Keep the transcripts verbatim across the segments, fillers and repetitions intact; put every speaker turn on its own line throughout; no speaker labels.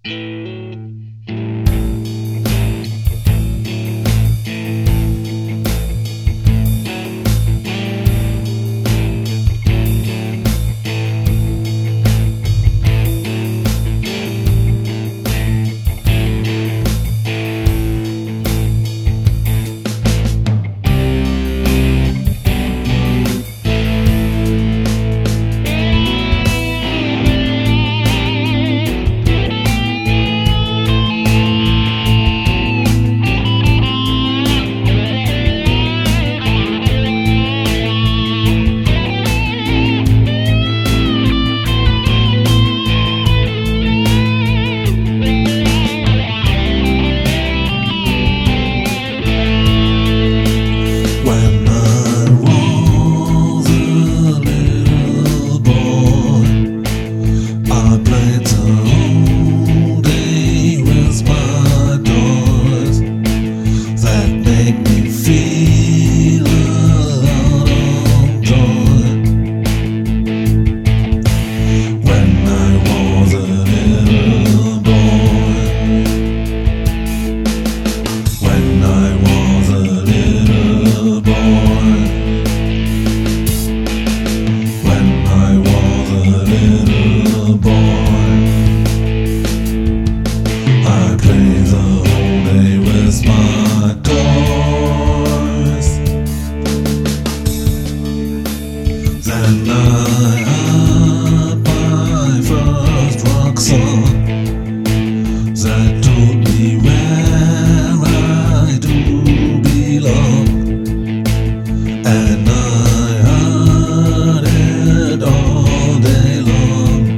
And I had my first rock song that told me where I do belong, and I heard it all day long.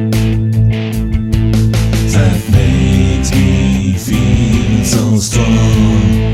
That makes me feel so strong.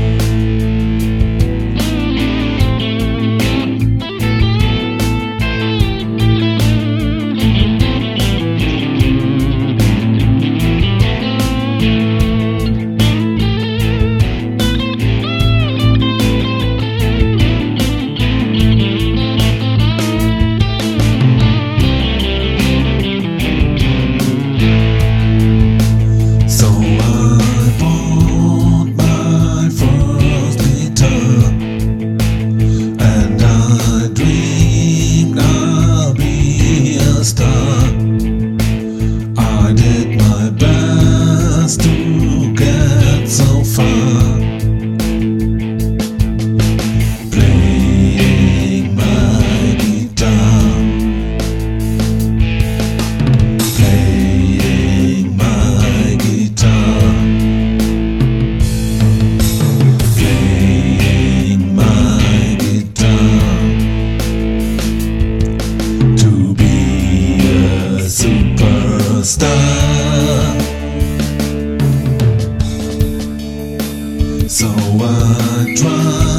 I did my best to get so far, playing my guitar, playing my guitar, playing my guitar, to be a superstar. So I try